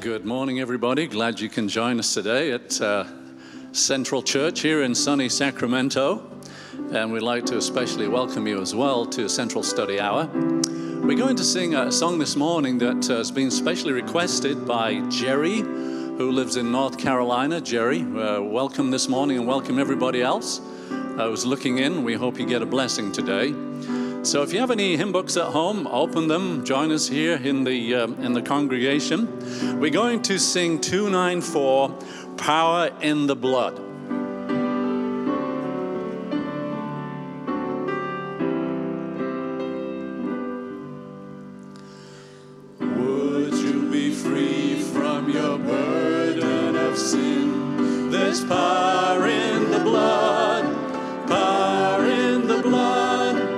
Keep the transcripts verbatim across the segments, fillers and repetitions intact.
Good morning, everybody. Glad you can join us today at uh, Central Church here in sunny Sacramento. And we'd like to especially welcome you as well to Central Study Hour. We're going to sing a song this morning that uh, has been specially requested by Jerry, who lives in North Carolina. Jerry, uh, welcome this morning and welcome everybody else uh, who's looking in. We hope you get a blessing today. So if you have any hymn books at home, open them. Join us here in the uh, in the congregation. We're going to sing two ninety-four, Power in the Blood. Would you be free from your burden of sin? There's power in the blood, power in the blood.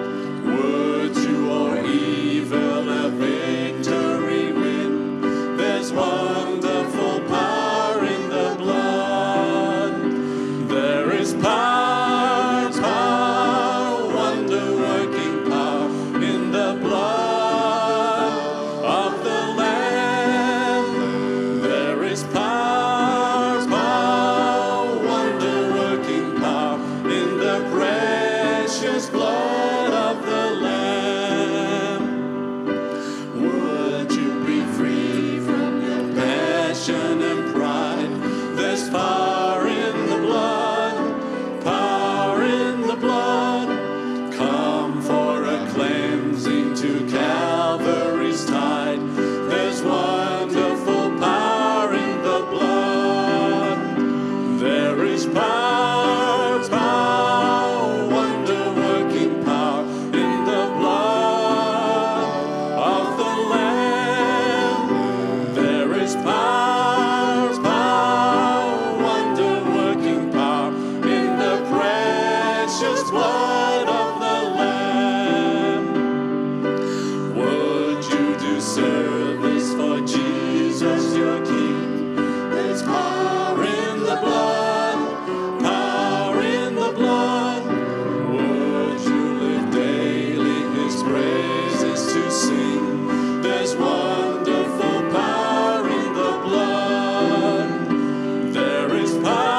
Wonderful power in the blood. There is power, power, wonder-working power in the blood of the Lamb. There is power, power, wonder-working power in the precious blood of the Lamb. Would you be free from and pride? There's power in the blood, power in the blood. Come for a cleansing to Calvary's tide. There's wonderful power in the blood. There is power, power, wonder-working power in the blood of the Lamb. There is power. Blood of the Lamb. Would you do service for Jesus your King? There's power in the blood, power in the blood. Would you live daily His praises to sing? There's wonderful power in the blood. There is power.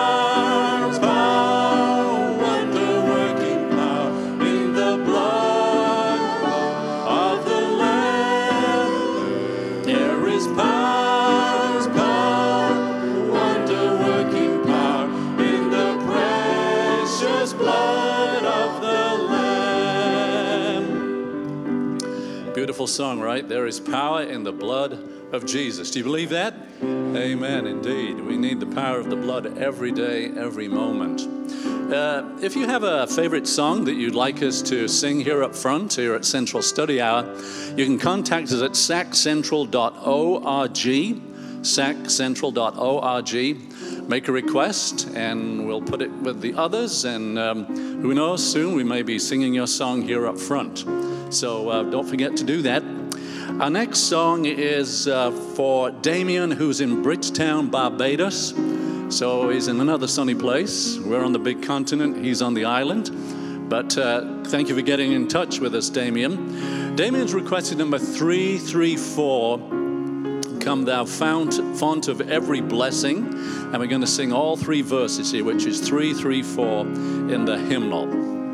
Beautiful song, right? There is power in the blood of Jesus. Do you believe that? Amen, indeed. We need the power of the blood every day, every moment. Uh, if you have a favorite song that you'd like us to sing here up front, here at Central Study Hour, you can contact us at sac central dot org, sac central dot org. Make a request, and we'll put it with the others, and um, who knows, soon we may be singing your song here up front. So uh, don't forget to do that. Our next song is uh, for Damien, who's in Bridgetown, Barbados. So he's in another sunny place. We're on the big continent. He's on the island. But uh, thank you for getting in touch with us, Damien. Damien's requested number three three four, Come Thou Fount, Font of Every Blessing. And we're going to sing all three verses here, which is three three four in the hymnal.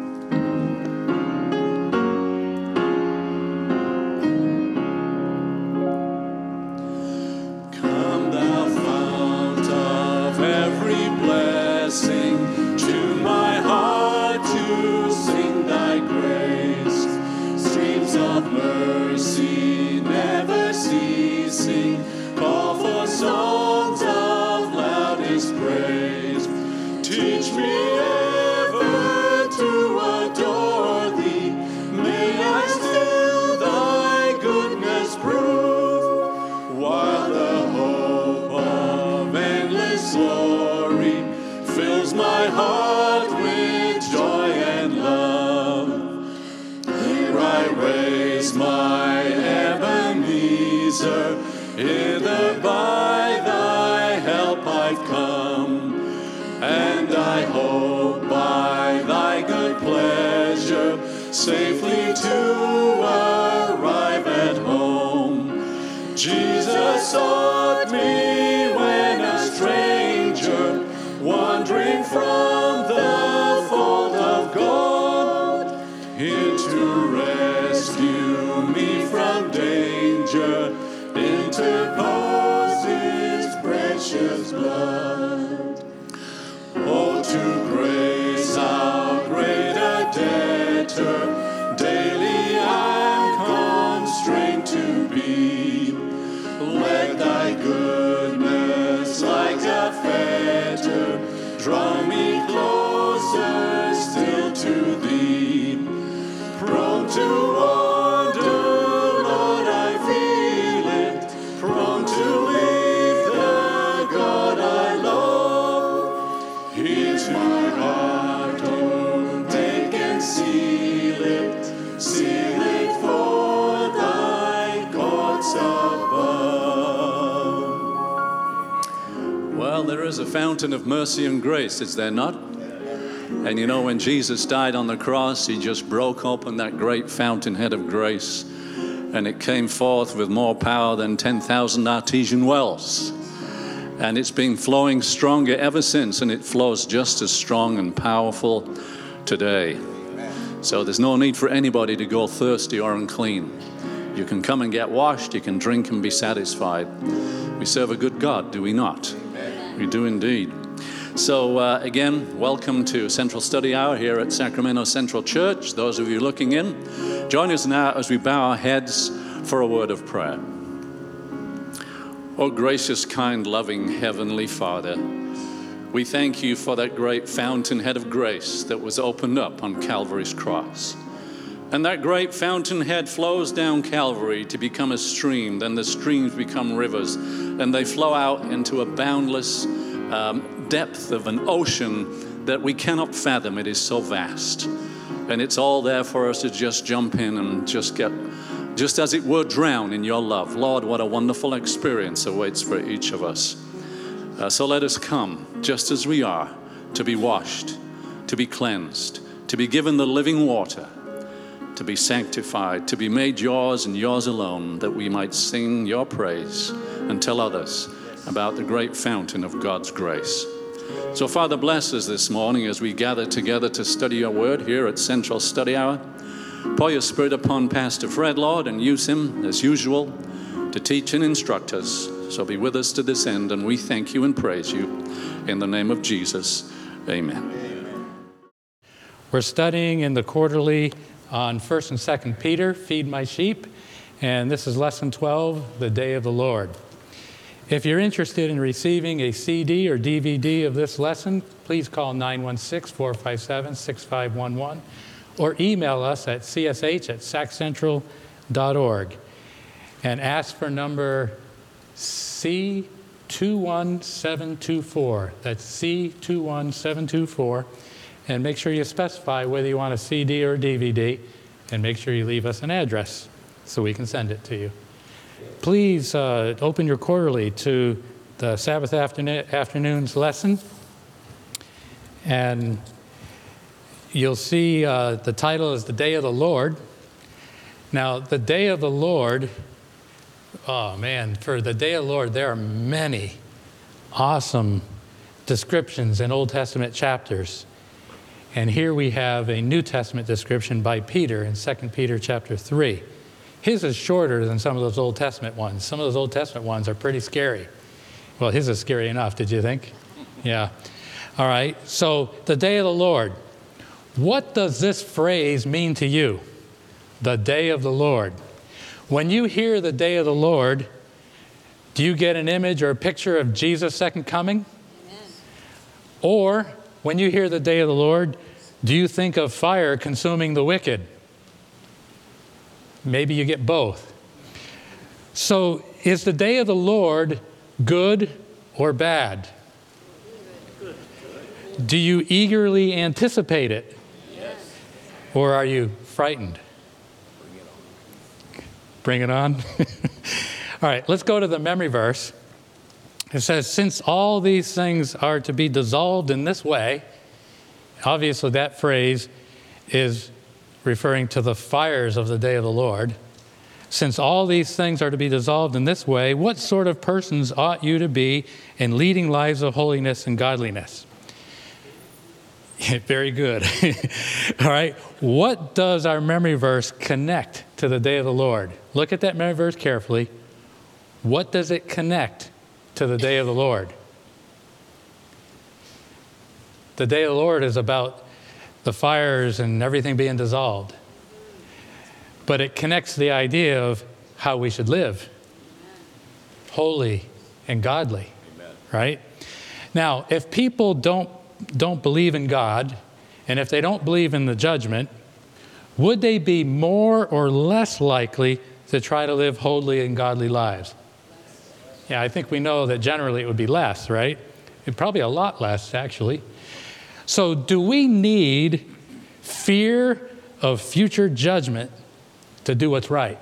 Hither by thy help I've come, and I hope by thy good pleasure safely to arrive at home. Jesus sought me blood. Oh, to grace how great a debtor daily I'm constrained to be. Let thy goodness like a fetter draw me closer still to thee. Prone to wander, Lord, I feel it. Prone to leave the God I love. Here's my heart, oh, take and seal it. Seal it for thy courts above. Well, there is a fountain of mercy and grace, is there not? And you know, when Jesus died on the cross, he just broke open that great fountainhead of grace, and it came forth with more power than ten thousand artesian wells. And it's been flowing stronger ever since, and it flows just as strong and powerful today. So there's no need for anybody to go thirsty or unclean. You can come and get washed, you can drink and be satisfied. We serve a good God, do we not? We do indeed. So uh, again, welcome to Central Study Hour here at Sacramento Central Church. Those of you looking in, join us now as we bow our heads for a word of prayer. Oh, gracious, kind, loving Heavenly Father, we thank you for that great fountainhead of grace that was opened up on Calvary's cross. And that great fountainhead flows down Calvary to become a stream. Then the streams become rivers, and they flow out into a boundless um, depth of an ocean that we cannot fathom. It is so vast. And it's all there for us to just jump in and just get, just as it were, drown in your love. Lord, what a wonderful experience awaits for each of us. Uh, so let us come just as we are, to be washed, to be cleansed, to be given the living water, to be sanctified, to be made yours and yours alone, that we might sing your praise and tell others about the great fountain of God's grace. So Father, bless us this morning as we gather together to study your word here at Central Study Hour. Pour your Spirit upon Pastor Fred, Lord, and use him as usual to teach and instruct us. So be with us to this end, and we thank you and praise you. In the name of Jesus, amen. We're studying in the quarterly on First and Second Peter, Feed My Sheep, and this is Lesson twelve, The Day of the Lord. If you're interested in receiving a C D or D V D of this lesson, please call nine one six, four five seven, six five one one or email us at c s h at sac central dot org and ask for number C two one seven two four. That's C two one seven two four. And make sure you specify whether you want a C D or a D V D, and make sure you leave us an address so we can send it to you. Please uh, open your quarterly to the Sabbath afternoon, afternoon's lesson, and you'll see uh, the title is The Day of the Lord. Now, the Day of the Lord, oh man, for the Day of the Lord, there are many awesome descriptions in Old Testament chapters. And here we have a New Testament description by Peter in Second Peter chapter three. His is shorter than some of those Old Testament ones. Some of those Old Testament ones are pretty scary. Well, his is scary enough, did you think? Yeah. All right. So, the Day of the Lord. What does this phrase mean to you? The Day of the Lord. When you hear the Day of the Lord, do you get an image or a picture of Jesus' second coming? Amen. Or, when you hear the Day of the Lord, do you think of fire consuming the wicked? Maybe you get both. So, is the Day of the Lord good or bad? Good. Do you eagerly anticipate it? Yes. Or are you frightened? Bring it on. All right, let's go to the memory verse. It says, since all these things are to be dissolved in this way, obviously that phrase is referring to the fires of the day of the Lord. Since all these things are to be dissolved in this way, what sort of persons ought you to be in leading lives of holiness and godliness? Very good. All right. What does our memory verse connect to the day of the Lord? Look at that memory verse carefully. What does it connect to the day of the Lord? The day of the Lord is about the fires and everything being dissolved. But it connects the idea of how we should live. Holy and godly. Amen. Right? Now, if people don't, don't believe in God, and if they don't believe in the judgment, would they be more or less likely to try to live holy and godly lives? Yeah, I think we know that generally it would be less, right? It probably a lot less, actually. So do we need fear of future judgment to do what's right?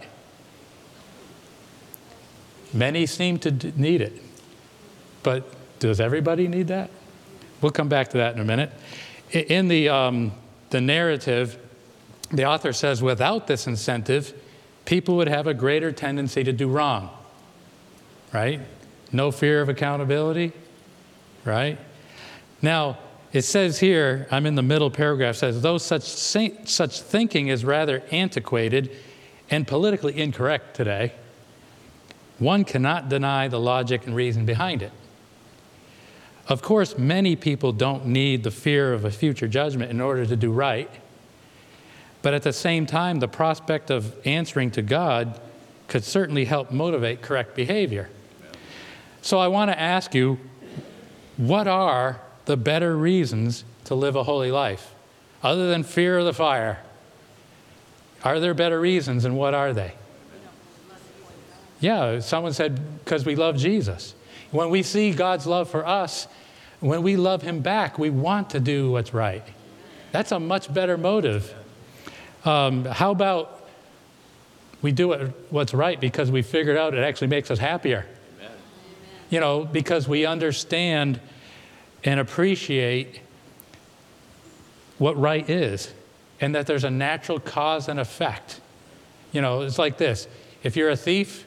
Many seem to need it. But does everybody need that? We'll come back to that in a minute. In the, um, the narrative, the author says, without this incentive, people would have a greater tendency to do wrong. Right? No fear of accountability. Right? Now, it says here, I'm in the middle paragraph, says, though such, such thinking is rather antiquated and politically incorrect today, one cannot deny the logic and reason behind it. Of course, many people don't need the fear of a future judgment in order to do right. But at the same time, the prospect of answering to God could certainly help motivate correct behavior. So I want to ask you, what are the better reasons to live a holy life? Other than fear of the fire, are there better reasons, and what are they? Yeah, someone said, because we love Jesus. When we see God's love for us, when we love him back, we want to do what's right. That's a much better motive. Um, how about we do it, what's right because we figured out it actually makes us happier? Amen. You know, because we understand and appreciate what right is, and that there's a natural cause and effect. You know, it's like this. If you're a thief,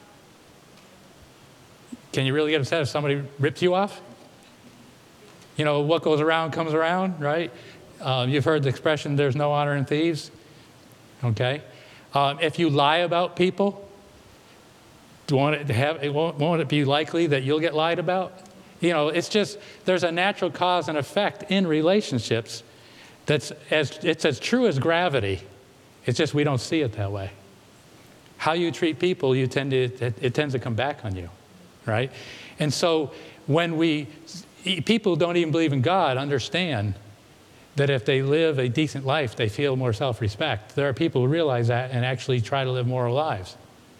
can you really get upset if somebody rips you off? You know, what goes around comes around, right? Um, you've heard the expression, there's no honor in thieves. Okay? Um, if you lie about people, do you want it to have, it won't, won't it be likely that you'll get lied about? You know, it's just, there's a natural cause and effect in relationships that's as, it's as true as gravity. It's just we don't see it that way. How you treat people, you tend to, it, it tends to come back on you, right? And so when we, people who don't even believe in God understand that if they live a decent life, they feel more self-respect. There are people who realize that and actually try to live moral lives.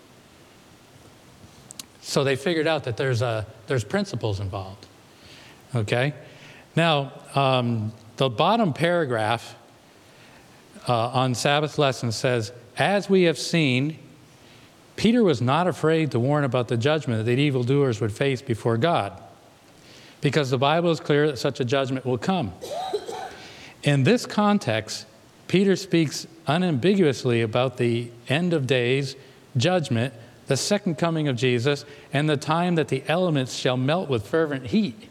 So they figured out that there's, a, there's principles involved, okay? Now, um, the bottom paragraph uh, on Sabbath lesson says, as we have seen, Peter was not afraid to warn about the judgment that evildoers would face before God, because the Bible is clear that such a judgment will come. In this context, Peter speaks unambiguously about the end of days, judgment, the second coming of Jesus, and the time that the elements shall melt with fervent heat.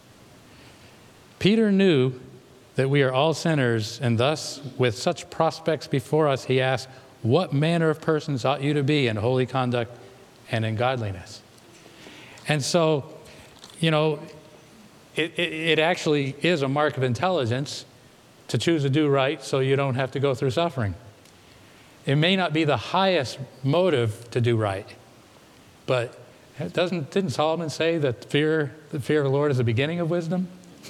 Peter knew that we are all sinners, and thus, with such prospects before us, he asked, what manner of persons ought you to be in holy conduct and in godliness? And so, you know, it, it, it actually is a mark of intelligence to choose to do right so you don't have to go through suffering. It may not be the highest motive to do right, but doesn't, didn't Solomon say that fear, the fear of the Lord is the beginning of wisdom?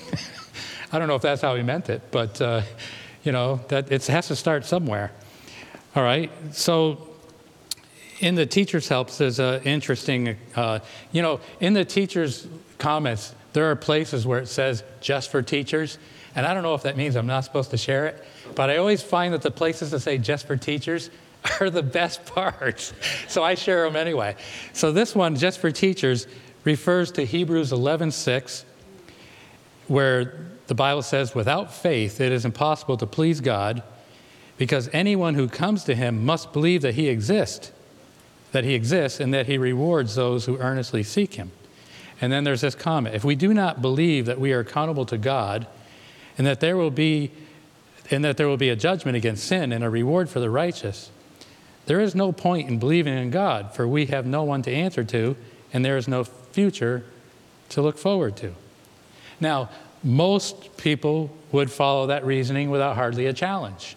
I don't know if that's how he meant it, but, uh, you know, that it has to start somewhere. All right, so in the teacher's helps, there's an interesting, uh, you know, in the teacher's comments, there are places where it says just for teachers, and I don't know if that means I'm not supposed to share it, but I always find that the places that say just for teachers are the best parts, so I share them anyway. So this one, just for teachers, refers to Hebrews eleven six, where the Bible says, without faith it is impossible to please God, because anyone who comes to him must believe that he exists, that he exists, and that he rewards those who earnestly seek him. And then there's this comment, if we do not believe that we are accountable to God, and that there will be, and that there will be a judgment against sin and a reward for the righteous, there is no point in believing in God, for we have no one to answer to, and there is no future to look forward to. Now, most people would follow that reasoning without hardly a challenge.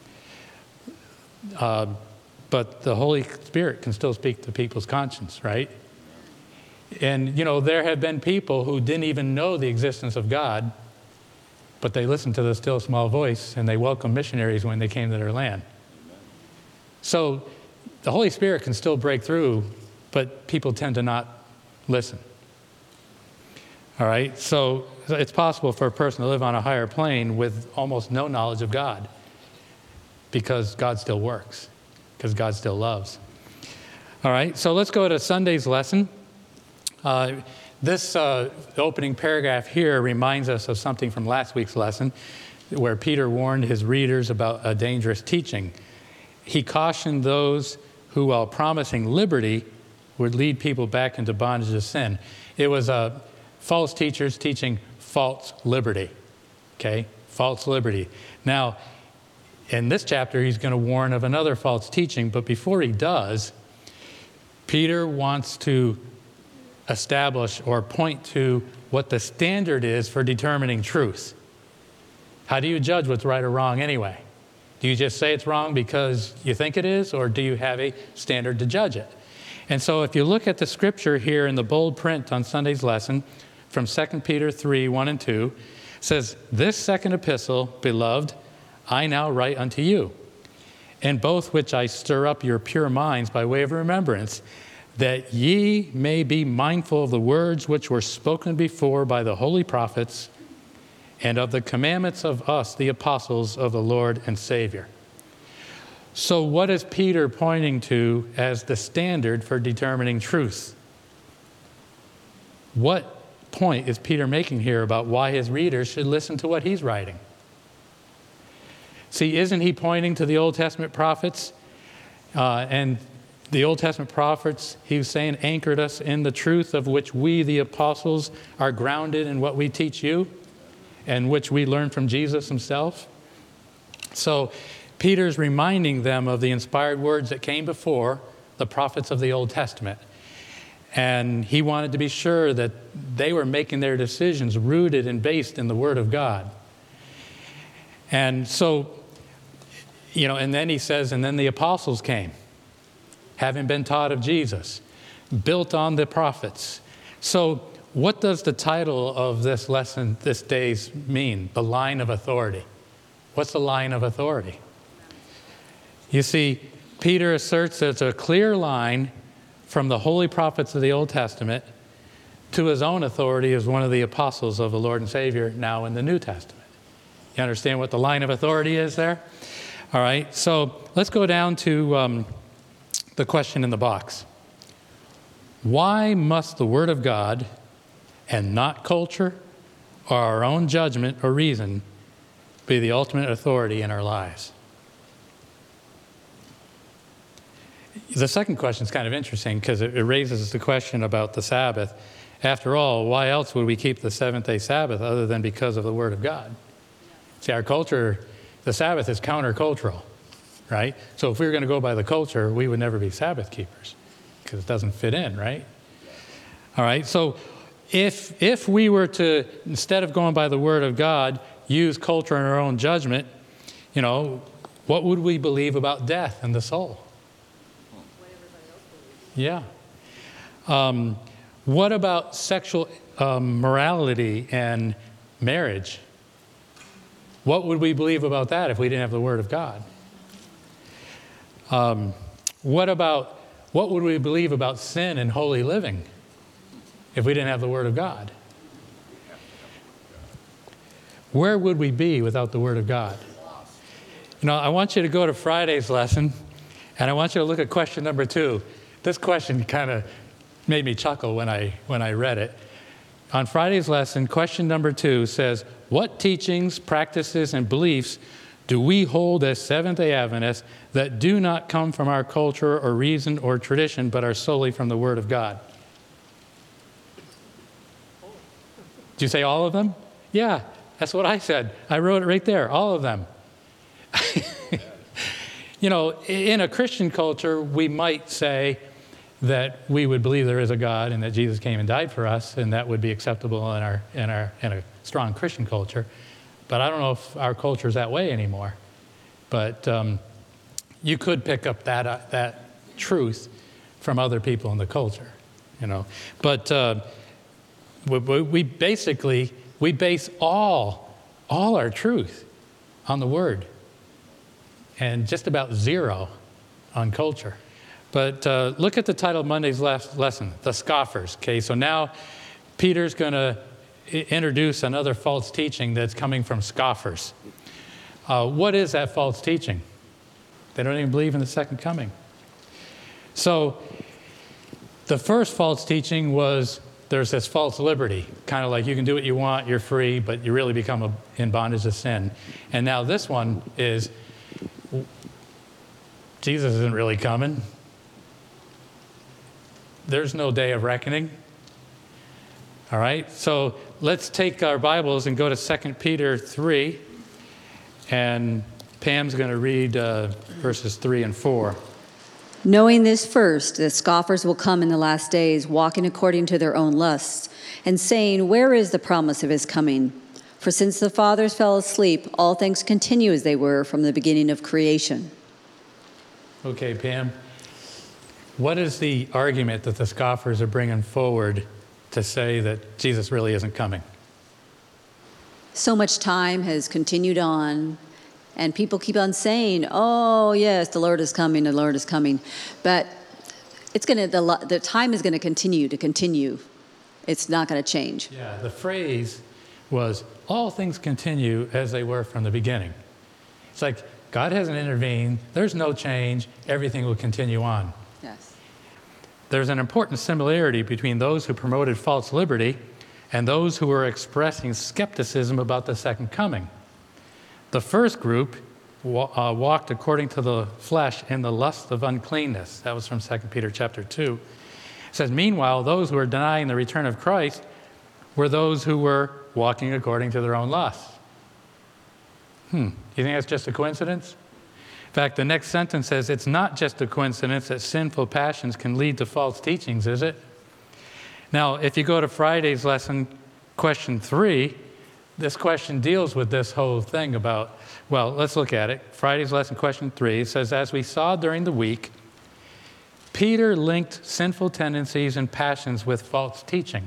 Uh, but the Holy Spirit can still speak to people's conscience, right? And, you know, there have been people who didn't even know the existence of God, but they listened to the still small voice and they welcomed missionaries when they came to their land. So the Holy Spirit can still break through, but people tend to not listen. All right? So it's possible for a person to live on a higher plane with almost no knowledge of God because God still works, because God still loves. All right? So let's go to Sunday's lesson. Uh, this uh, opening paragraph here reminds us of something from last week's lesson where Peter warned his readers about a dangerous teaching. He cautioned those who, while promising liberty, would lead people back into bondage of sin. It was uh, false teachers teaching false liberty, okay? False liberty. Now, in this chapter, he's going to warn of another false teaching, but before he does, Peter wants to establish or point to what the standard is for determining truth. How do you judge what's right or wrong anyway? Do you just say it's wrong because you think it is, or do you have a standard to judge it? And so if you look at the scripture here in the bold print on Sunday's lesson from Second Peter three, one and two, it says, "This second epistle, beloved, I now write unto you, in both which I stir up your pure minds by way of remembrance, that ye may be mindful of the words which were spoken before by the holy prophets, and of the commandments of us, the apostles of the Lord and Savior." So what is Peter pointing to as the standard for determining truth? What point is Peter making here about why his readers should listen to what he's writing? See, isn't he pointing to the Old Testament prophets? Uh, and the Old Testament prophets, he was saying, anchored us in the truth of which we, the apostles, are grounded in what we teach you, and which we learn from Jesus himself. So Peter's reminding them of the inspired words that came before the prophets of the Old Testament. And he wanted to be sure that they were making their decisions rooted and based in the Word of God. And so, you know, and then he says, and then the apostles came, having been taught of Jesus, built on the prophets. So what does the title of this lesson, this day's, mean? The line of authority. What's the line of authority? You see, Peter asserts there's a clear line from the holy prophets of the Old Testament to his own authority as one of the apostles of the Lord and Savior now in the New Testament. You understand what the line of authority is there? All right, so let's go down to um, the question in the box. Why must the Word of God, and not culture or our own judgment or reason, be the ultimate authority in our lives? The second question is kind of interesting because it raises the question about the Sabbath. After all, why else would we keep the seventh-day Sabbath other than because of the Word of God? See, our culture, the Sabbath is countercultural, right? So if we were going to go by the culture, we would never be Sabbath keepers because it doesn't fit in, right? All right, so if if we were to, instead of going by the Word of God, use culture and our own judgment, you know, what would we believe about death and the soul? What everybody else believes. Yeah. Um, what about sexual um, morality and marriage? What would we believe about that if we didn't have the Word of God? Um, what about, what would we believe about sin and holy living if we didn't have the Word of God? Where would we be without the Word of God? You know, I want you to go to Friday's lesson, and I want you to look at question number two. This question kind of made me chuckle when I, when I read it. On Friday's lesson, question number two says, what teachings, practices, and beliefs do we hold as Seventh-day Adventists that do not come from our culture or reason or tradition, but are solely from the Word of God? Did you say all of them? Yeah, that's what I said. I wrote it right there, all of them. You know, in a Christian culture, we might say that we would believe there is a God and that Jesus came and died for us, and that would be acceptable in our in our in a strong Christian culture. But I don't know if our culture is that way anymore. But um, you could pick up that uh, that truth from other people in the culture, you know. But uh, we, we basically we base all all our truth on the Word, and just about zero on culture. But uh, look at the title of Monday's last lesson, The Scoffers. Okay, so now Peter's going to introduce another false teaching that's coming from scoffers. Uh, what is that false teaching? They don't even believe in the second coming. So the first false teaching was there's this false liberty, kind of like you can do what you want, you're free, but you really become a, in bondage to sin. And now this one is Jesus isn't really coming. There's no day of reckoning. All right, so let's take our Bibles and go to Second Peter three. And Pam's going to read uh, verses three and four. Knowing this first, that scoffers will come in the last days, walking according to their own lusts, and saying, where is the promise of his coming? For since the fathers fell asleep, all things continue as they were from the beginning of creation. Okay, Pam. What is the argument that the scoffers are bringing forward to say that Jesus really isn't coming? So much time has continued on, and people keep on saying, oh, yes, the Lord is coming, the Lord is coming. But it's going to, the, the time is going to continue to continue. It's not going to change. Yeah, the phrase was, all things continue as they were from the beginning. It's like, God hasn't intervened, there's no change, everything will continue on. Yes. There's an important similarity between those who promoted false liberty and those who were expressing skepticism about the second coming. The first group wa- uh, walked according to the flesh in the lust of uncleanness. That was from Second Peter chapter two. It says, meanwhile, those who were denying the return of Christ were those who were walking according to their own lusts. Hmm, you think that's just a coincidence? In fact, the next sentence says, it's not just a coincidence that sinful passions can lead to false teachings, is it? Now, if you go to Friday's lesson, question three, this question deals with this whole thing about, well, let's look at it. Friday's lesson, question three, it says, as we saw during the week, Peter linked sinful tendencies and passions with false teaching.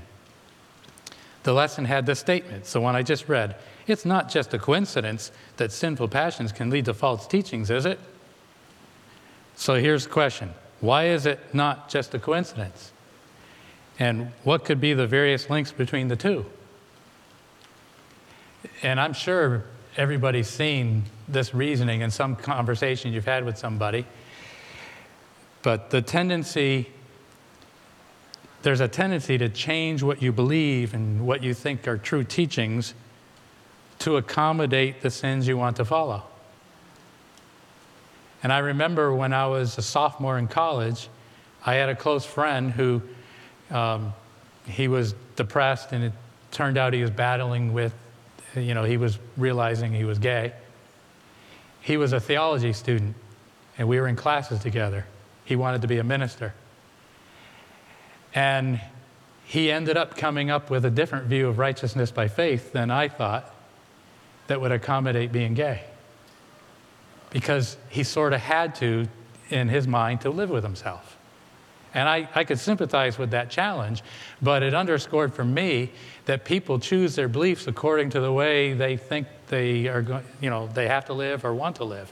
The lesson had this statement, the one I just read. It's not just a coincidence that sinful passions can lead to false teachings, is it? So here's the question. Why is it not just a coincidence? And what could be the various links between the two? And I'm sure everybody's seen this reasoning in some conversation you've had with somebody. But the tendency, there's a tendency to change what you believe and what you think are true teachings to accommodate the sins you want to follow. And I remember when I was a sophomore in college, I had a close friend who, um, he was depressed, and it turned out he was battling with, you know, he was realizing he was gay. He was a theology student, and we were in classes together. He wanted to be a minister. And he ended up coming up with a different view of righteousness by faith than I thought that would accommodate being gay. Because he sort of had to, in his mind, to live with himself. And I, I could sympathize with that challenge, but it underscored for me that people choose their beliefs according to the way they think they are going, you know, they have to live or want to live.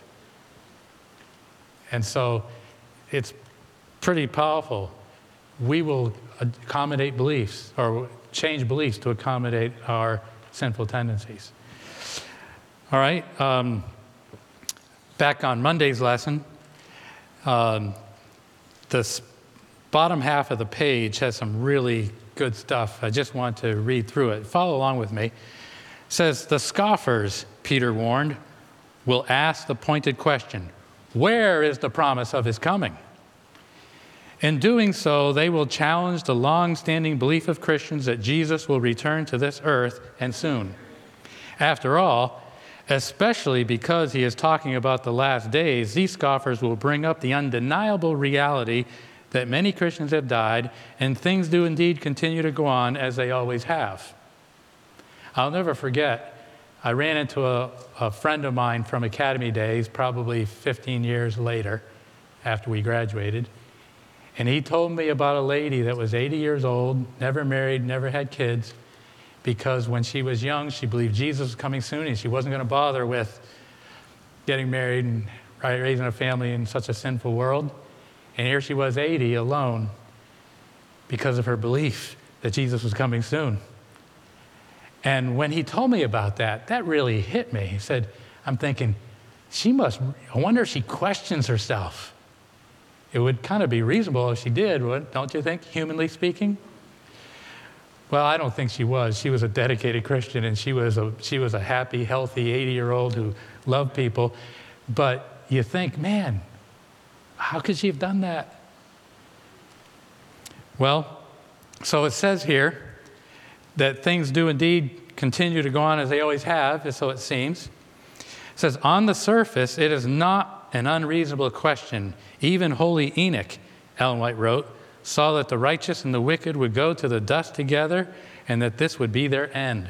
And so it's pretty powerful. We will accommodate beliefs or change beliefs to accommodate our sinful tendencies. All right, um, back on Monday's lesson, um, the bottom half of the page has some really good stuff. I just want to read through it. Follow along with me. It says, the scoffers, Peter warned, will ask the pointed question, where is the promise of his coming? In doing so, they will challenge the long-standing belief of Christians that Jesus will return to this earth, and soon. After all, especially because he is talking about the last days, these scoffers will bring up the undeniable reality that many Christians have died, and things do indeed continue to go on as they always have. I'll never forget, I ran into a, a friend of mine from Academy days, probably fifteen years later, after we graduated, and he told me about a lady that was eighty years old, never married, never had kids, because when she was young, she believed Jesus was coming soon, and she wasn't going to bother with getting married and raising a family in such a sinful world. And here she was, eighty, alone, because of her belief that Jesus was coming soon. And when he told me about that, that really hit me. He said, I'm thinking, she must, I wonder if she questions herself. It would kind of be reasonable if she did, don't you think, humanly speaking? Well, I don't think she was. She was a dedicated Christian, and she was a, she was a happy, healthy eighty-year-old who loved people. But you think, man, how could she have done that? Well, so it says here that things do indeed continue to go on as they always have, so it seems. It says, on the surface, it is not an unreasonable question. Even holy Enoch, Ellen White wrote, saw that the righteous and the wicked would go to the dust together, and that this would be their end.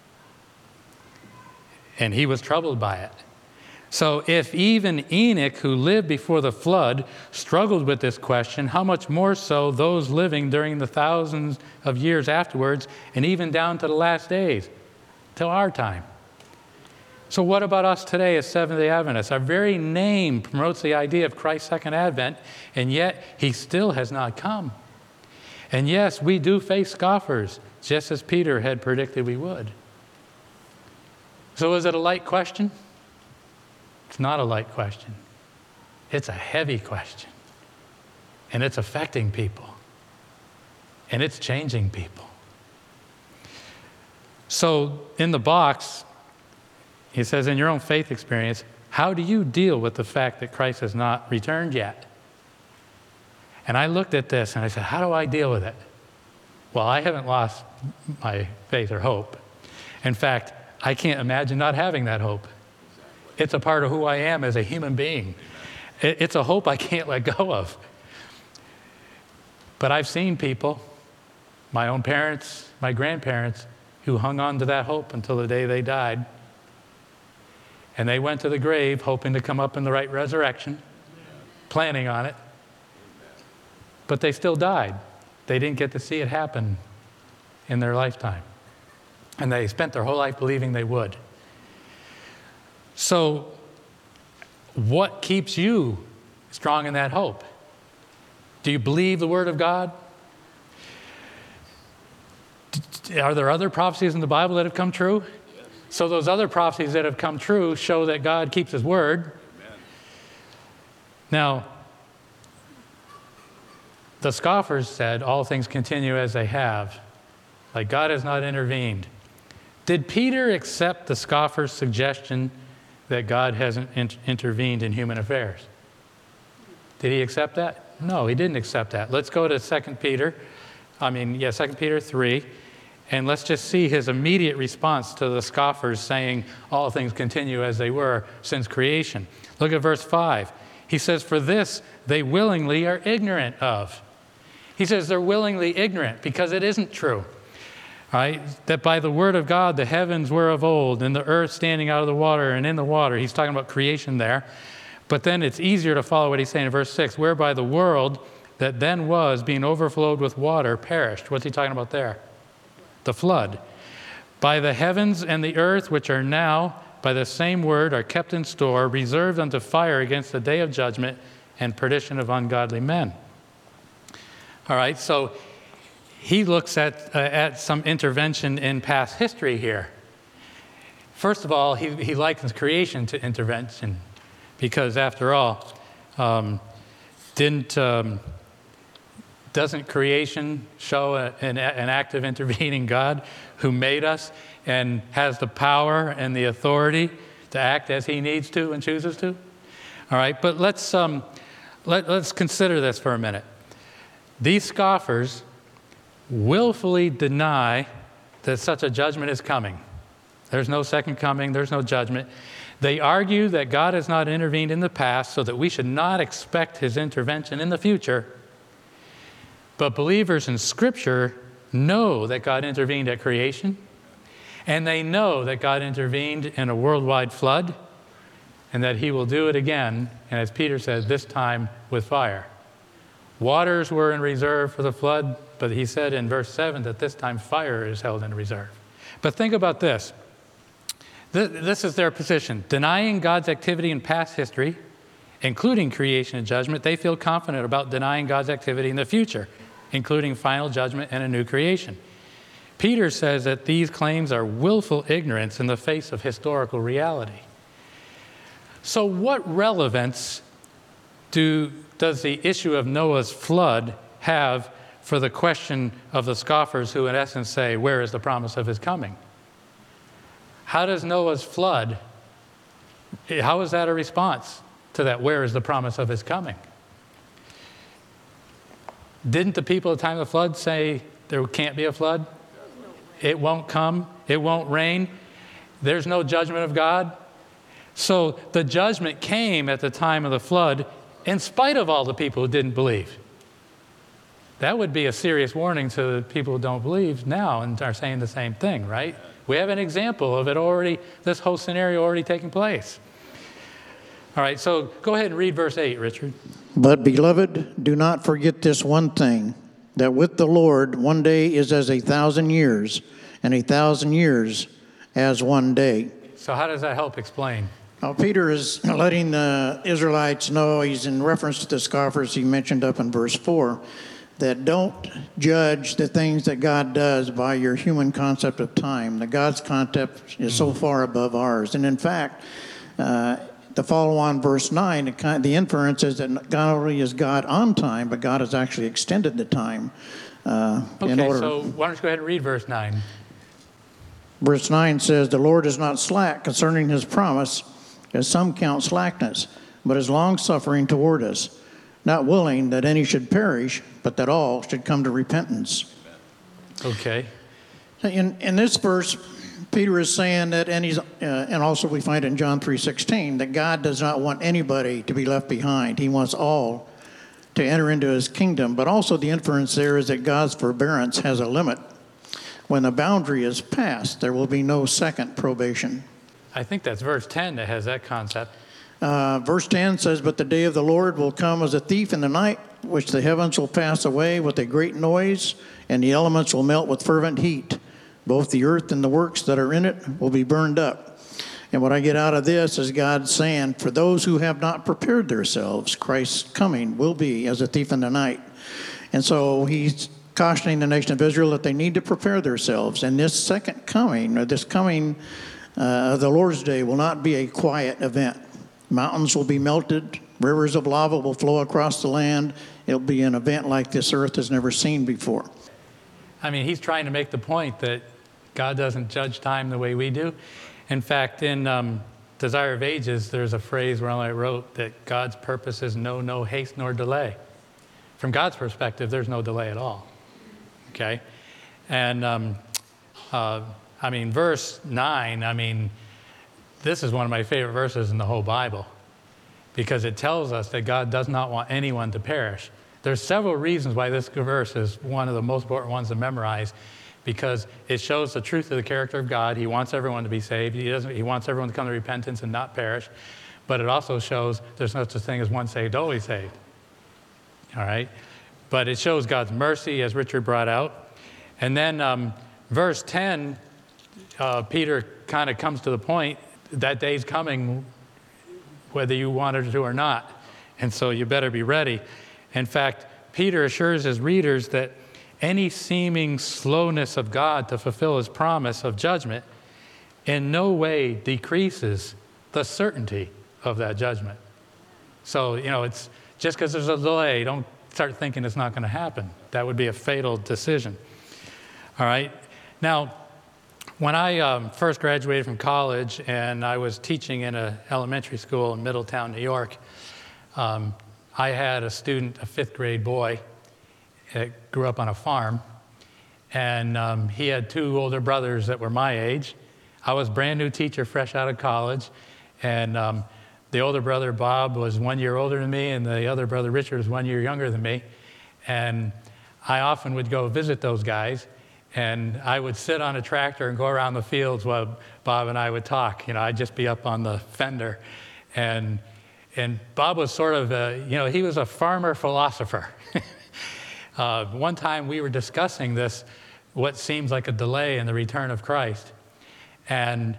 And he was troubled by it. So if even Enoch, who lived before the flood, struggled with this question, how much more so those living during the thousands of years afterwards, and even down to the last days, till our time. So what about us today as Seventh-day Adventists? Our very name promotes the idea of Christ's second advent, and yet he still has not come. And yes, we do face scoffers, just as Peter had predicted we would. So is it a light question? It's not a light question. It's a heavy question. And it's affecting people. And it's changing people. So in the box, he says, in your own faith experience, how do you deal with the fact that Christ has not returned yet? And I looked at this and I said, how do I deal with it? Well, I haven't lost my faith or hope. In fact, I can't imagine not having that hope. It's a part of who I am as a human being. It's a hope I can't let go of. But I've seen people, my own parents, my grandparents, who hung on to that hope until the day they died. And they went to the grave hoping to come up in the right resurrection, planning on it. But they still died. They didn't get to see it happen in their lifetime. And they spent their whole life believing they would. So, what keeps you strong in that hope? Do you believe the Word of God? Are there other prophecies in the Bible that have come true? Yes. So those other prophecies that have come true show that God keeps His Word. Amen. Now, the scoffers said, all things continue as they have. Like God has not intervened. Did Peter accept the scoffer's suggestion that God hasn't in- intervened in human affairs? Did he accept that? No, he didn't accept that. Let's go to Second Peter. I mean, yeah, Second Peter three. And let's just see his immediate response to the scoffers saying all things continue as they were since creation. Look at verse five. He says, for this they willingly are ignorant of. He says they're willingly ignorant because it isn't true. Right? That by the word of God the heavens were of old, and the earth standing out of the water and in the water. He's talking about creation there. But then it's easier to follow what he's saying in verse six, whereby the world that then was, being overflowed with water, perished. What's he talking about there? The flood. By the heavens and the earth, which are now, by the same word, are kept in store, reserved unto fire against the day of judgment and perdition of ungodly men. All right, so he looks at, uh, at some intervention in past history here. First of all, he, he likens creation to intervention because, after all, um, didn't um, doesn't creation show a, an, an active intervening God who made us and has the power and the authority to act as he needs to and chooses to? All right, but let's um, let, let's consider this for a minute. These scoffers willfully deny that such a judgment is coming. There's no second coming. There's no judgment. They argue that God has not intervened in the past, so that we should not expect his intervention in the future. But believers in Scripture know that God intervened at creation, and they know that God intervened in a worldwide flood, and that he will do it again, and as Peter says, this time with fire. Waters were in reserve for the flood, but he said in verse seven that this time fire is held in reserve. But think about this. This is their position. Denying God's activity in past history, including creation and judgment, they feel confident about denying God's activity in the future, including final judgment and a new creation. Peter says that these claims are willful ignorance in the face of historical reality. So what relevance do, does the issue of Noah's flood have for the question of the scoffers who in essence say, where is the promise of his coming? How does Noah's flood, how is that a response to that, where is the promise of his coming? Didn't the people at the time of the flood say there can't be a flood? It won't come. It won't rain. There's no judgment of God. So the judgment came at the time of the flood in spite of all the people who didn't believe. That would be a serious warning to the people who don't believe now and are saying the same thing, right? We have an example of it already, this whole scenario already taking place. All right, so go ahead and read verse eight, Richard. But, beloved, do not forget this one thing, that with the Lord one day is as a thousand years, and a thousand years as one day. So how does that help explain? Now, Peter is letting the Israelites know, he's in reference to the scoffers he mentioned up in verse four, that don't judge the things that God does by your human concept of time. That God's concept is so far above ours. And in fact, uh, the follow-on verse nine, the, kind, the inference is that not only is God on time, but God has actually extended the time. Uh, okay, in order. So why don't you go ahead and read verse nine. Verse nine says, the Lord is not slack concerning his promise, as some count slackness, but is long-suffering toward us, not willing that any should perish, but that all should come to repentance. Okay. In, in this verse, Peter is saying that, and, he's, uh, and also we find in John three sixteen, that God does not want anybody to be left behind. He wants all to enter into his kingdom. But also the inference there is that God's forbearance has a limit. When the boundary is passed, there will be no second probation. I think that's verse ten that has that concept. Uh, verse ten says, but the day of the Lord will come as a thief in the night, which the heavens will pass away with a great noise, and the elements will melt with fervent heat. Both the earth and the works that are in it will be burned up. And what I get out of this is God saying, for those who have not prepared themselves, Christ's coming will be as a thief in the night. And so he's cautioning the nation of Israel that they need to prepare themselves. And this second coming, or this coming uh, of the Lord's Day, will not be a quiet event. Mountains will be melted. Rivers of lava will flow across the land. It'll be an event like this earth has never seen before. I mean, he's trying to make the point that God doesn't judge time the way we do. In fact, in um, Desire of Ages, there's a phrase where I wrote that God's purpose is no, no haste nor delay. From God's perspective, there's no delay at all. Okay? And, um, uh, I mean, verse nine, I mean, this is one of my favorite verses in the whole Bible because it tells us that God does not want anyone to perish. There's several reasons why this verse is one of the most important ones to memorize because it shows the truth of the character of God. He wants everyone to be saved. He doesn't. He wants everyone to come to repentance and not perish. But it also shows there's no such thing as one saved, always saved. All right? But it shows God's mercy, as Richard brought out. And then um, verse ten, uh, Peter kind of comes to the point, that day's coming whether you want it to or not. And so you better be ready. In fact, Peter assures his readers that any seeming slowness of God to fulfill his promise of judgment in no way decreases the certainty of that judgment. So, you know, it's just because there's a delay, don't start thinking it's not going to happen. That would be a fatal decision. All right. Now, when I um, first graduated from college and I was teaching in an elementary school in Middletown, New York, um, I had a student, a fifth grade boy, that grew up on a farm, and um, he had two older brothers that were my age. I was a brand new teacher, fresh out of college, and um, the older brother, Bob, was one year older than me, and the other brother, Richard, was one year younger than me. And I often would go visit those guys, and I would sit on a tractor and go around the fields while Bob and I would talk. You know, I'd just be up on the fender. And and Bob was sort of a, you know, he was a farmer philosopher. uh, one time we were discussing this, what seems like a delay in the return of Christ. And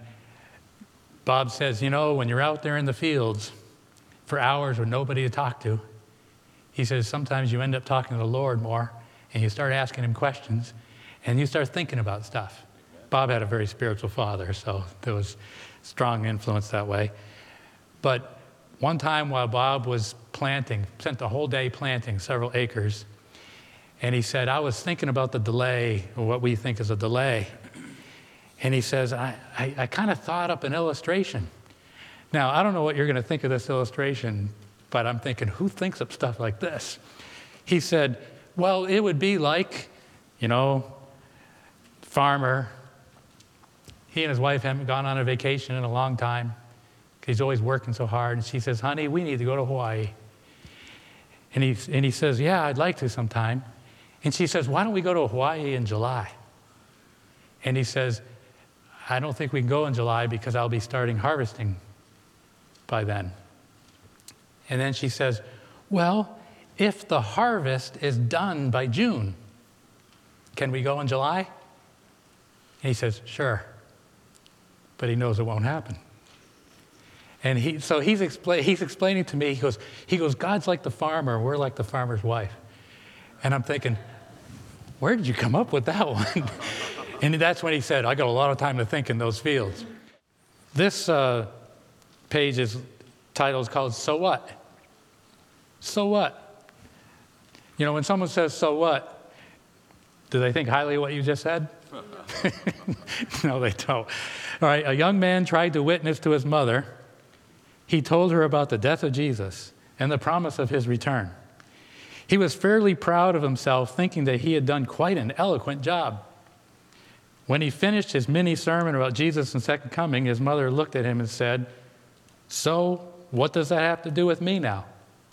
Bob says, you know, when you're out there in the fields for hours with nobody to talk to, he says, sometimes you end up talking to the Lord more, and you start asking him questions, and you start thinking about stuff. Bob had a very spiritual father, so there was strong influence that way. But one time while Bob was planting, spent the whole day planting several acres, and he said, I was thinking about the delay, or what we think is a delay. And he says, I, I, I kind of thought up an illustration. Now, I don't know what you're going to think of this illustration, but I'm thinking, who thinks up stuff like this? He said, well, it would be like, you know, farmer. He and his wife haven't gone on a vacation in a long time. He's always working so hard. And she says, honey, we need to go to Hawaii. And he, and he says, yeah, I'd like to sometime. And she says, why don't we go to Hawaii in July? And he says, I don't think we can go in July because I'll be starting harvesting by then. And then she says, well, if the harvest is done by June, can we go in July? And he says, sure. But he knows it won't happen. And he, so he's, expla- he's explaining to me, he goes, he goes, God's like the farmer, we're like the farmer's wife. And I'm thinking, where did you come up with that one? And that's when he said, I got a lot of time to think in those fields. This uh, page is title is called So What? So what? You know, when someone says, so what? Do they think highly of what you just said? No, they don't. All right, a young man tried to witness to his mother. He told her about the death of Jesus and the promise of his return. He was fairly proud of himself, thinking that he had done quite an eloquent job. When he finished his mini sermon about Jesus and second coming, his mother looked at him and said, so what does that have to do with me now?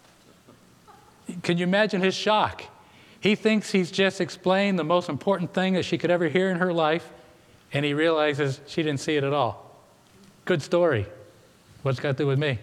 Can you imagine his shock? He thinks he's just explained the most important thing that she could ever hear in her life, and he realizes she didn't see it at all. Good story. What's it got to do with me?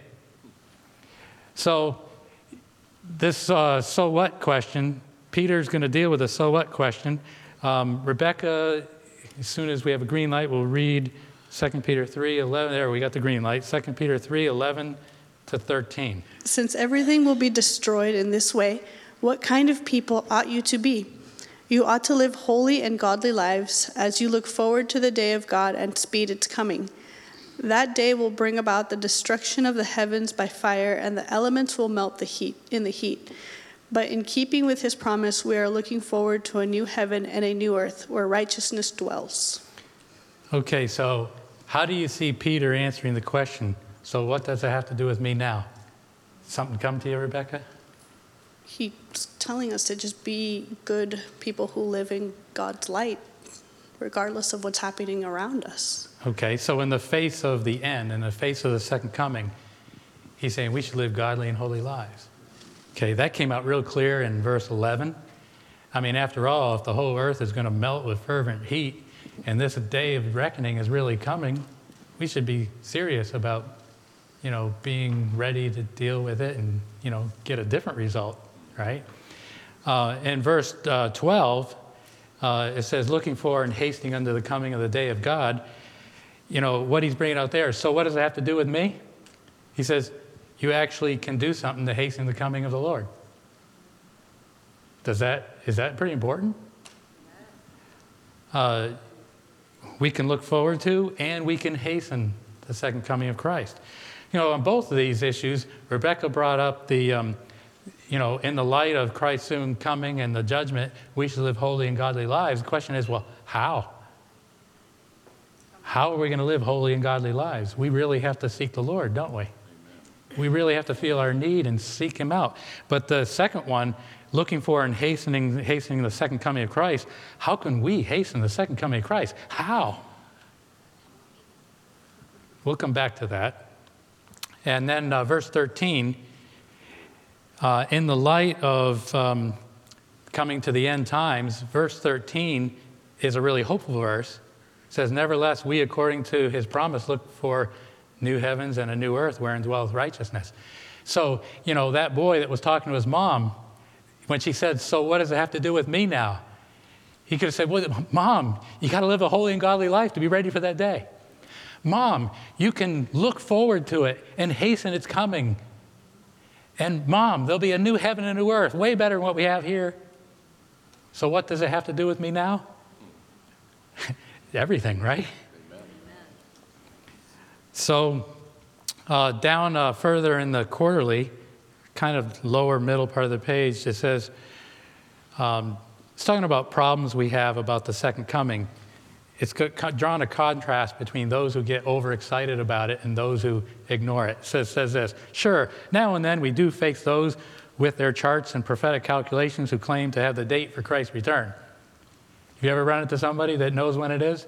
So this uh, so what question, Peter's going to deal with a so what question. Um, Rebecca, as soon as we have a green light, we'll read Second Peter three eleven. There, we got the green light. Second Peter three eleven to thirteen. Since everything will be destroyed in this way, what kind of people ought you to be? You ought to live holy and godly lives as you look forward to the day of God and speed its coming. That day will bring about the destruction of the heavens by fire, and the elements will melt the heat in the heat. But in keeping with his promise, we are looking forward to a new heaven and a new earth where righteousness dwells. Okay, so how do you see Peter answering the question, so what does it have to do with me now? Something come to you, Rebecca? He's telling us to just be good people who live in God's light, regardless of what's happening around us. Okay, so in the face of the end, in the face of the second coming, he's saying we should live godly and holy lives. Okay, that came out real clear in verse eleven. I mean, after all, if the whole earth is going to melt with fervent heat, and this day of reckoning is really coming, we should be serious about, you know, being ready to deal with it and, you know, get a different result, right? Uh, in verse uh, twelve, uh, it says, looking for and hastening unto the coming of the day of God. You know, what he's bringing out there. So what does it have to do with me? He says, you actually can do something to hasten the coming of the Lord. Does that, is that pretty important? Uh, we can look forward to and we can hasten the second coming of Christ. You know, on both of these issues, Rebecca brought up the, um, you know, in the light of Christ's soon coming and the judgment, we should live holy and godly lives. The question is, well, how? How are we going to live holy and godly lives? We really have to seek the Lord, don't we? We really have to feel our need and seek him out. But the second one, looking for and hastening, hastening the second coming of Christ, how can we hasten the second coming of Christ? How? We'll come back to that. And then uh, verse thirteen, uh, in the light of um, coming to the end times, verse thirteen is a really hopeful verse. It says, nevertheless, we, according to his promise, look for new heavens and a new earth wherein dwelleth righteousness. So, you know, that boy that was talking to his mom, when she said, so what does it have to do with me now? He could have said, well, Mom, you got to live a holy and godly life to be ready for that day. Mom, you can look forward to it and hasten its coming. And Mom, there'll be a new heaven and a new earth, way better than what we have here. So what does it have to do with me now? Everything, right? Amen. So uh, down uh, further in the quarterly, kind of lower middle part of the page, it says, um, it's talking about problems we have about the second coming. It's drawn a contrast between those who get overexcited about it and those who ignore it. It says, says this, sure, now and then we do face those with their charts and prophetic calculations who claim to have the date for Christ's return. Have you ever run into somebody that knows when it is?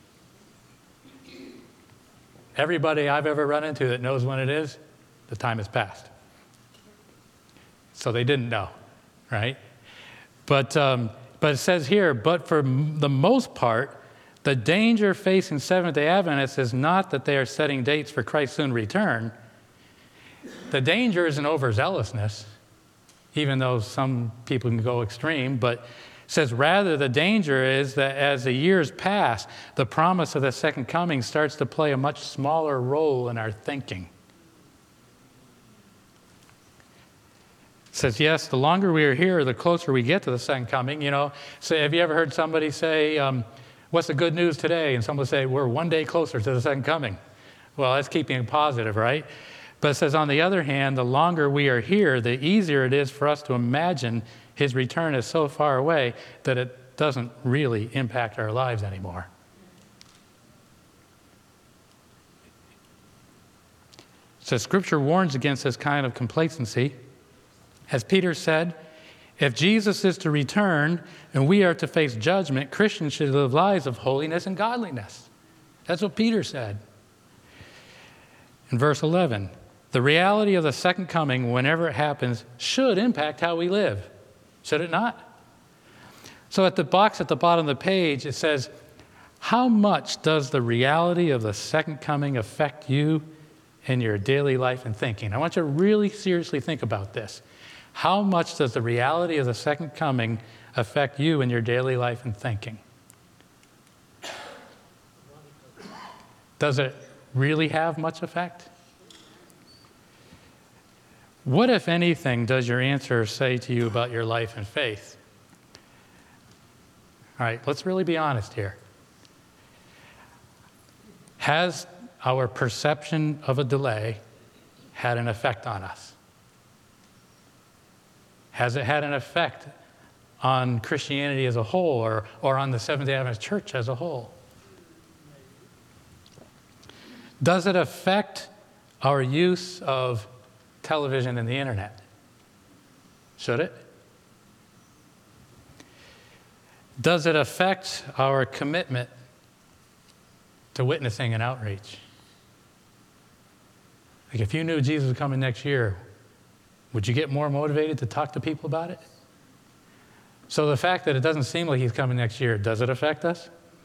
Everybody I've ever run into that knows when it is, the time has passed. So they didn't know, right? But, um, but it says here, but for the most part, the danger facing Seventh-day Adventists is not that they are setting dates for Christ's soon return. The danger isn't overzealousness, even though some people can go extreme, but it says rather the danger is that as the years pass, the promise of the second coming starts to play a much smaller role in our thinking. It says, yes, the longer we are here, the closer we get to the second coming. You know, so have you ever heard somebody say, um, what's the good news today? And someone will say, we're one day closer to the second coming. Well, that's keeping it positive, right? But it says, on the other hand, the longer we are here, the easier it is for us to imagine his return is so far away that it doesn't really impact our lives anymore. So Scripture warns against this kind of complacency. As Peter said, if Jesus is to return and we are to face judgment, Christians should live lives of holiness and godliness. That's what Peter said. In verse eleven, the reality of the second coming, whenever it happens, should impact how we live. Should it not? So at the box at the bottom of the page, it says, how much does the reality of the second coming affect you in your daily life and thinking? I want you to really seriously think about this. How much does the reality of the second coming affect you in your daily life and thinking? Does it really have much effect? What, if anything, does your answer say to you about your life and faith? All right, let's really be honest here. Has our perception of a delay had an effect on us? Has it had an effect on Christianity as a whole, or, or on the Seventh-day Adventist Church as a whole? Does it affect our use of television and the internet? Should it? Does it affect our commitment to witnessing and outreach? Like if you knew Jesus was coming next year, would you get more motivated to talk to people about it? So the fact that it doesn't seem like he's coming next year, does it affect us?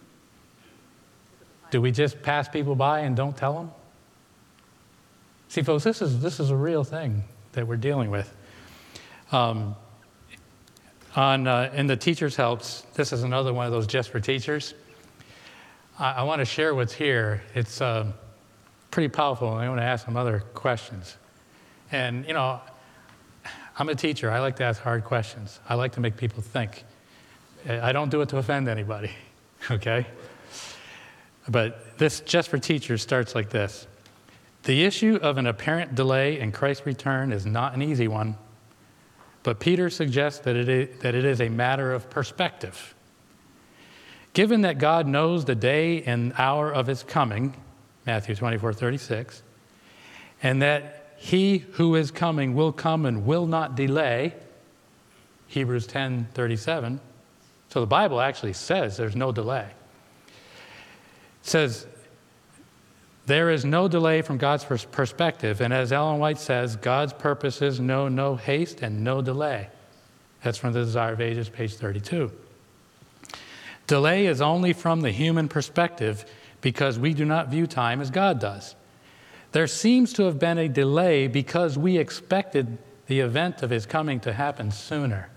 Do we just pass people by and don't tell them? See, folks, this is, this is a real thing that we're dealing with. Um, on, uh, in the Teacher's Helps, this is another one of those just for teachers. I, I want to share what's here. It's uh, pretty powerful, and I want to ask some other questions. And, you know, I'm a teacher. I like to ask hard questions. I like to make people think. I don't do it to offend anybody, okay? But this just for teachers starts like this. The issue of an apparent delay in Christ's return is not an easy one, but Peter suggests that it is, that it is a matter of perspective. Given that God knows the day and hour of his coming, Matthew twenty-four thirty-six, and that he who is coming will come and will not delay, Hebrews ten thirty-seven. So the Bible actually says there's no delay. It says there is no delay from God's perspective. And as Ellen White says, God's purposes know no haste and no delay. That's from The Desire of Ages, page thirty-two. Delay is only from the human perspective because we do not view time as God does. There seems to have been a delay because we expected the event of his coming to happen sooner.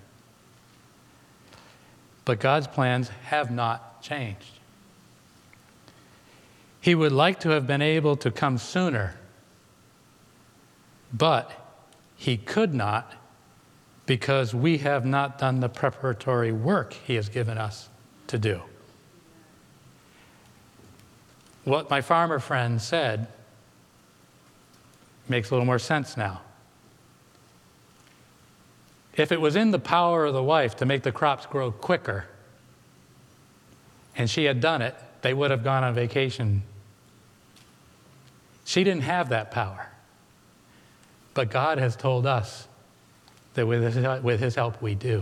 But God's plans have not changed. He would like to have been able to come sooner, but he could not because we have not done the preparatory work he has given us to do. What my farmer friend said makes a little more sense now. If it was in the power of the wife to make the crops grow quicker, and she had done it, they would have gone on vacation. She didn't have that power. But God has told us that with his, with his help we do.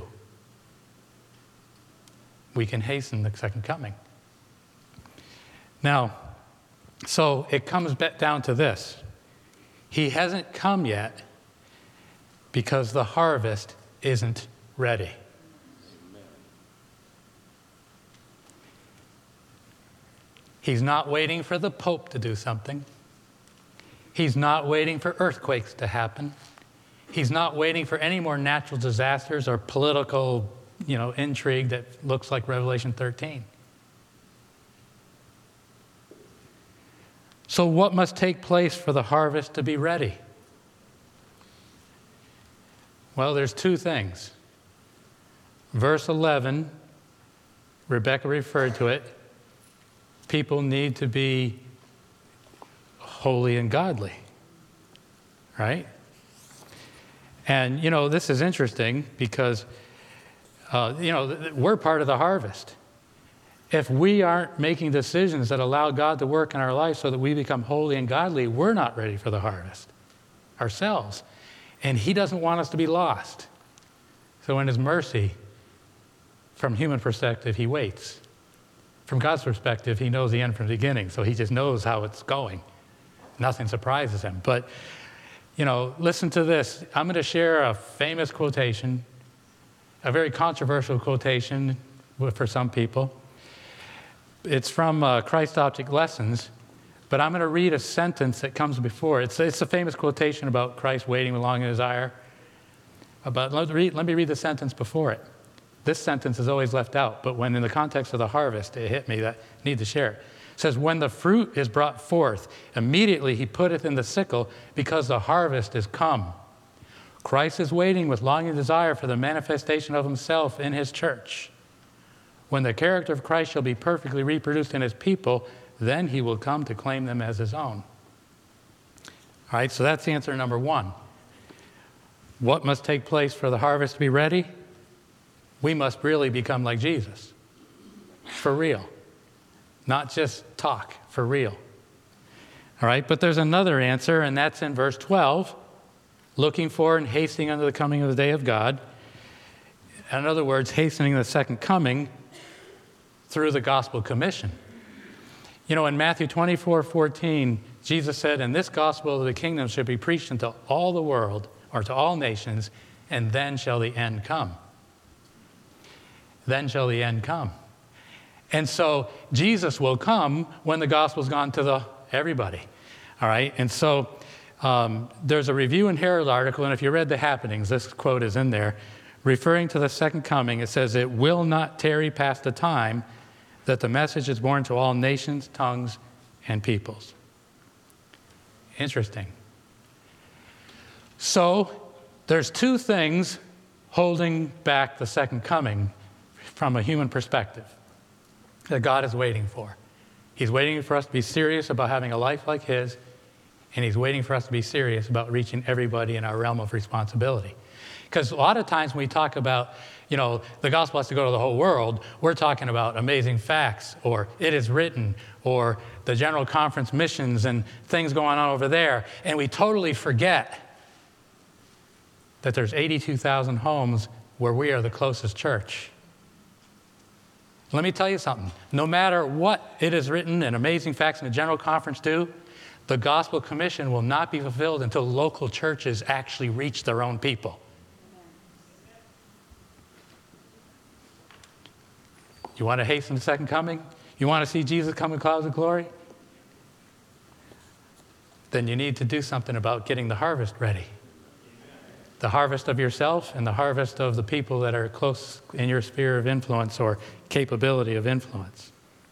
We can hasten the second coming. Now, so it comes back down to this. He hasn't come yet because the harvest isn't ready. He's not waiting for the Pope to do something. He's not waiting for earthquakes to happen. He's not waiting for any more natural disasters or political, you know, intrigue that looks like Revelation thirteen. So what must take place for the harvest to be ready? Well, there's two things. Verse eleven, Rebecca referred to it. People need to be holy and godly, right? And, you know, this is interesting because, uh, you know, we're part of the harvest. If we aren't making decisions that allow God to work in our life so that we become holy and godly, we're not ready for the harvest ourselves. And he doesn't want us to be lost. So in his mercy, from human perspective, he waits. From God's perspective, he knows the end from the beginning, so he just knows how it's going. Nothing surprises him. But, you know, listen to this. I'm going to share a famous quotation, a very controversial quotation for some people. It's from uh, Christ Object Lessons, but I'm going to read a sentence that comes before. It's, it's a famous quotation about Christ waiting with longing and desire. But let, read, let me read the sentence before it. This sentence is always left out, but when in the context of the harvest, it hit me that I need to share it. It says, when the fruit is brought forth, immediately he putteth in the sickle, because the harvest is come. Christ is waiting with longing desire for the manifestation of himself in his church. When the character of Christ shall be perfectly reproduced in his people, then he will come to claim them as his own. All right, so that's answer number one. What must take place for the harvest to be ready? We must really become like Jesus, for real. Not just talk, for real. All right, but there's another answer, and that's in verse twelve, looking for and hastening unto the coming of the day of God. In other words, hastening the second coming through the gospel commission. You know, in Matthew twenty-four fourteen, Jesus said, and this gospel of the kingdom should be preached unto all the world, or to all nations, and then shall the end come. Then shall the end come. And so Jesus will come when the gospel's gone to the everybody. All right? And so um, there's a Review and Herald article, and if you read the happenings, this quote is in there, referring to the second coming. It says, it will not tarry past the time that the message is borne to all nations, tongues, and peoples. Interesting. So there's two things holding back the second coming from a human perspective that God is waiting for. He's waiting for us to be serious about having a life like his, and he's waiting for us to be serious about reaching everybody in our realm of responsibility. Because a lot of times when we talk about, you know, the gospel has to go to the whole world, we're talking about amazing facts, or it is written, or the General Conference missions and things going on over there, and we totally forget that there's eighty-two thousand homes where we are the closest church. Let me tell you something. No matter what it is written and amazing facts in the General Conference do, the Gospel Commission will not be fulfilled until local churches actually reach their own people. You want to hasten the second coming? You want to see Jesus come in clouds of glory? Then you need to do something about getting the harvest ready. The harvest of yourself and the harvest of the people that are close in your sphere of influence or capability of influence.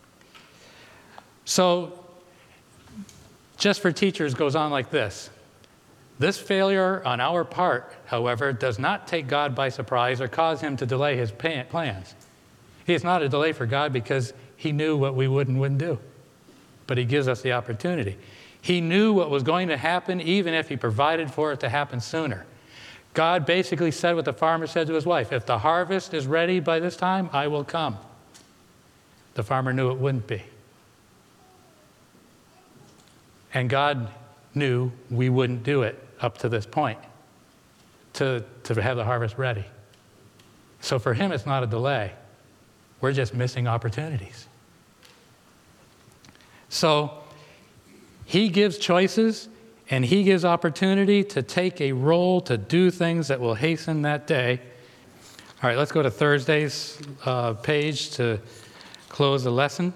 So, just for teachers goes on like this. This failure on our part, however, does not take God by surprise or cause him to delay his plans. It's not a delay for God because he knew what we would and wouldn't do. But he gives us the opportunity. He knew what was going to happen even if he provided for it to happen sooner. God basically said what the farmer said to his wife, if the harvest is ready by this time, I will come. The farmer knew it wouldn't be. And God knew we wouldn't do it up to this point to, to have the harvest ready. So for him, it's not a delay. We're just missing opportunities. So he gives choices and he gives opportunity to take a role to do things that will hasten that day. All right, let's go to Thursday's uh, page to close the lesson.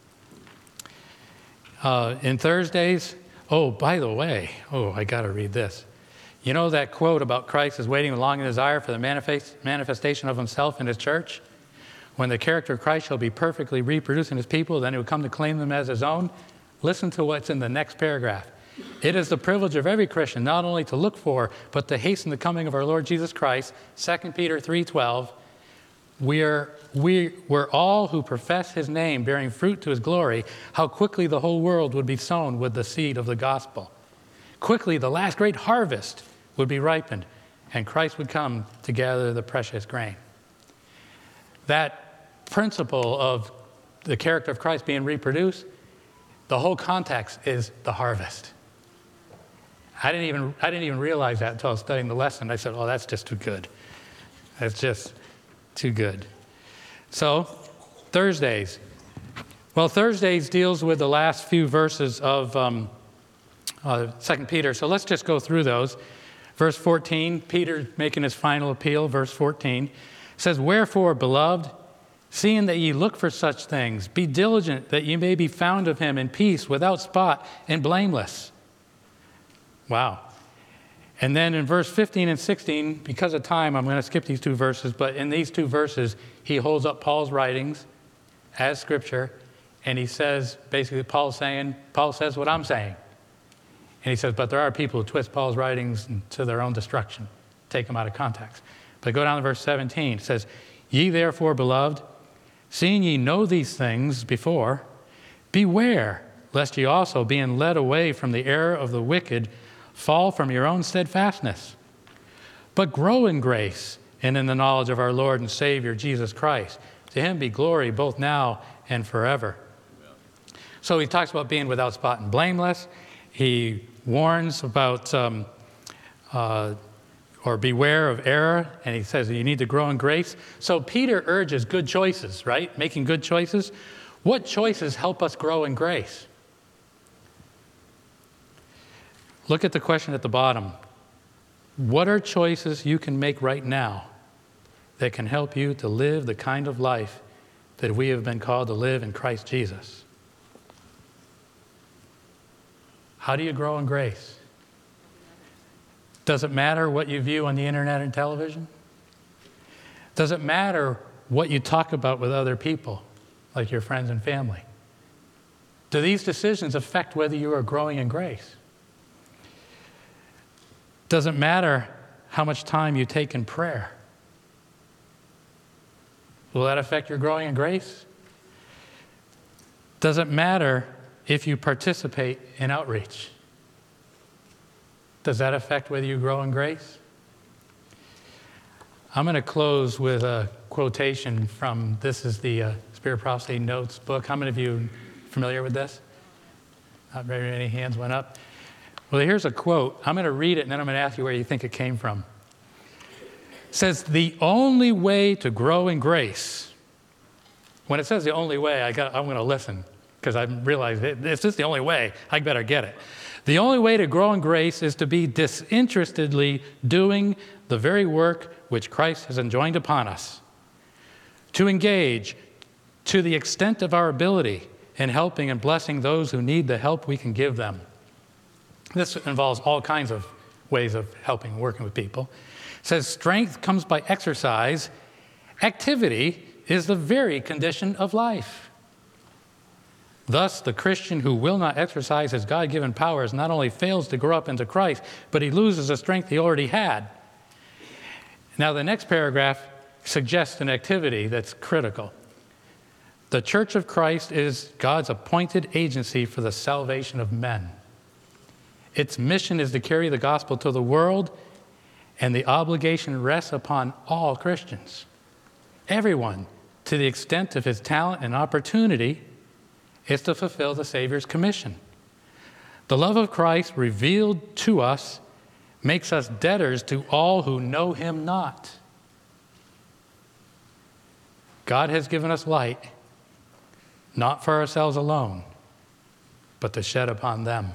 Uh, in Thursdays, oh, by the way, oh, I got to read this. You know that quote about Christ is waiting with longing desire for the manifest, manifestation of himself in his church? When the character of Christ shall be perfectly reproduced in his people, then he will come to claim them as his own. Listen to what's in the next paragraph. It is the privilege of every Christian not only to look for, but to hasten the coming of our Lord Jesus Christ. Second Peter three twelve. We are, we were all who profess his name, bearing fruit to his glory, how quickly the whole world would be sown with the seed of the gospel. Quickly the last great harvest would be ripened, and Christ would come to gather the precious grain. That principle of the character of Christ being reproduced, the whole context is the harvest. I didn't even I didn't even realize that until I was studying the lesson. I said, oh, that's just too good. That's just too good. So, Thursdays. Well, Thursdays deals with the last few verses of um, uh, Second Peter. So let's just go through those. Verse fourteen, Peter making his final appeal, verse fourteen, says, wherefore, beloved, seeing that ye look for such things, be diligent that ye may be found of him in peace, without spot, and blameless. Wow. And then in verse fifteen and sixteen, because of time, I'm going to skip these two verses, but in these two verses, he holds up Paul's writings as scripture, and he says, basically, Paul's saying, Paul says what I'm saying. And he says, but there are people who twist Paul's writings to their own destruction, take them out of context. But go down to verse seventeen. It says, ye therefore, beloved, seeing ye know these things before, beware, lest ye also, being led away from the error of the wicked, fall from your own steadfastness. But grow in grace and in the knowledge of our Lord and Savior, Jesus Christ. To him be glory both now and forever. Amen. So he talks about being without spot and blameless. He warns about, um, uh, or beware of error, and he says that you need to grow in grace. So Peter urges good choices, right? Making good choices. What choices help us grow in grace? Look at the question at the bottom. What are choices you can make right now that can help you to live the kind of life that we have been called to live in Christ Jesus? How do you grow in grace? Does it matter what you view on the internet and television? Does it matter what you talk about with other people, like your friends and family? Do these decisions affect whether you are growing in grace? Does it matter how much time you take in prayer? Will that affect your growing in grace? Does it matter if you participate in outreach? Does that affect whether you grow in grace? I'm going to close with a quotation from, this is the uh, Spirit Prophecy Notes book. How many of you are familiar with this? Not very many hands went up. Well, here's a quote. I'm going to read it, and then I'm going to ask you where you think it came from. It says, the only way to grow in grace. When it says the only way, I got, I'm going to listen, because I realize it, it's just the only way. I better get it. The only way to grow in grace is to be disinterestedly doing the very work which Christ has enjoined upon us. To engage, to the extent of our ability in helping and blessing those who need the help we can give them. This involves all kinds of ways of helping, working with people. It says, strength comes by exercise. Activity is the very condition of life. Thus, the Christian who will not exercise his God-given powers not only fails to grow up into Christ, but he loses the strength he already had. Now, the next paragraph suggests an activity that's critical. The Church of Christ is God's appointed agency for the salvation of men. Its mission is to carry the gospel to the world, and the obligation rests upon all Christians. Everyone, to the extent of his talent and opportunity, is to fulfill the Savior's commission. The love of Christ revealed to us makes us debtors to all who know him not. God has given us light, not for ourselves alone, but to shed upon them.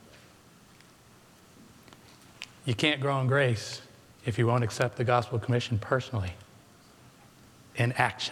You can't grow in grace if you won't accept the gospel commission personally, in action.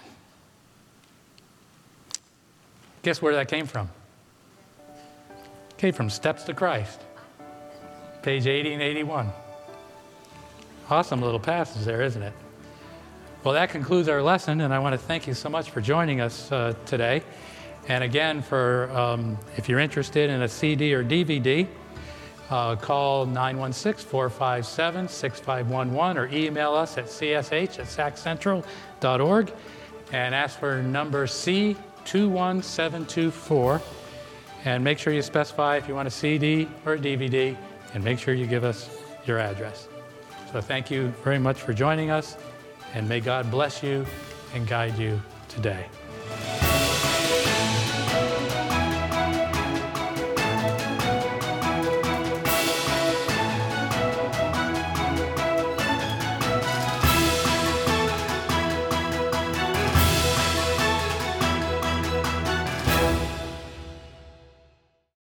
Guess where that came from? It came from Steps to Christ, page eighty and eighty-one. Awesome little passage there, isn't it? Well, that concludes our lesson, and I want to thank you so much for joining us uh, today. And again, for um, if you're interested in a C D or D V D, uh, call nine one six, four five seven, six five one one or email us at c s h at sac central dot org and ask for number C two one seven two four. And make sure you specify if you want a C D or a D V D, and make sure you give us your address. So thank you very much for joining us, and may God bless you and guide you today.